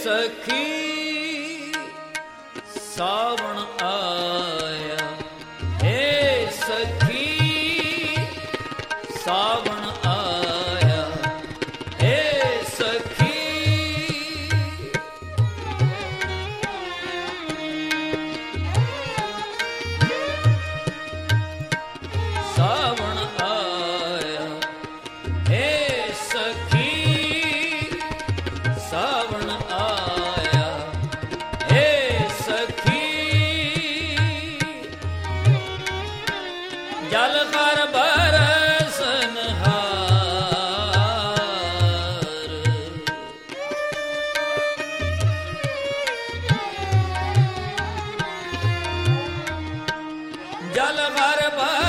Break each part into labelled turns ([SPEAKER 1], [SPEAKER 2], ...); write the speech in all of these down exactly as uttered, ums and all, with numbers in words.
[SPEAKER 1] ਸਖੀ ਸਾਵਣ ਆਇਆ, ਹੇ ਸਖੀ ਸਾਵਣ ਆਇਆ, ਹੇ ਸਖੀ ਸਾਵਣ ਆਇਆ, ਹੇ ਸਖੀ ਸਾਵਣ ਆਇਆ, ਹੇ ਸਖੀ ਜਲ ਕਰ ਬਰਸਨਹਾਰ, ਜਲ ਕਰ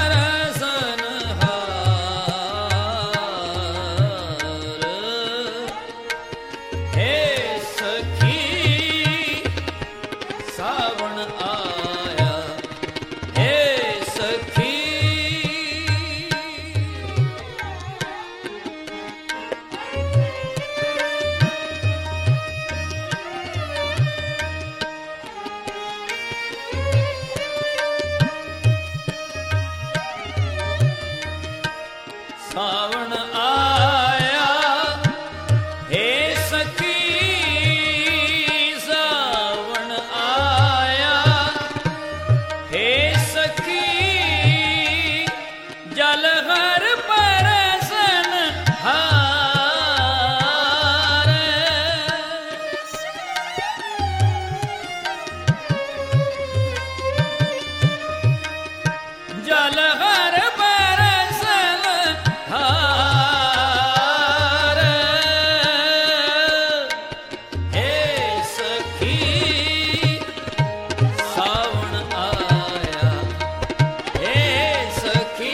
[SPEAKER 1] ਬਰਸਨਹਾਰ, ਹੇ ਸਖੀ ਸਾਵਣ ਆਇਆ, ਹੇ ਸਖੀ ਸਾਵਣ ਆਇਆ, ਹੇ ਸਖੀ ਸਾਵਣ ਆਇਆ, ਹੇ ਸਖੀ ਜਲ ਹਰ ਬਰਸਨਹਾਰ, ਜਲ ਹਰ ਬਰਸਨਹਾਰ, ਹੇ ਸਖੀ ਸਾਵਣ ਆਇਆ, ਹੇ ਸਖੀ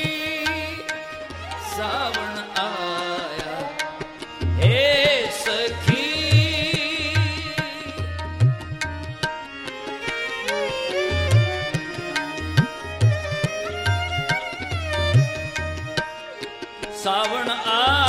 [SPEAKER 1] ਸਾਵਣ ਆਇਆ, ਹੇ ਸਖੀ ਸਾਵਣ ਆ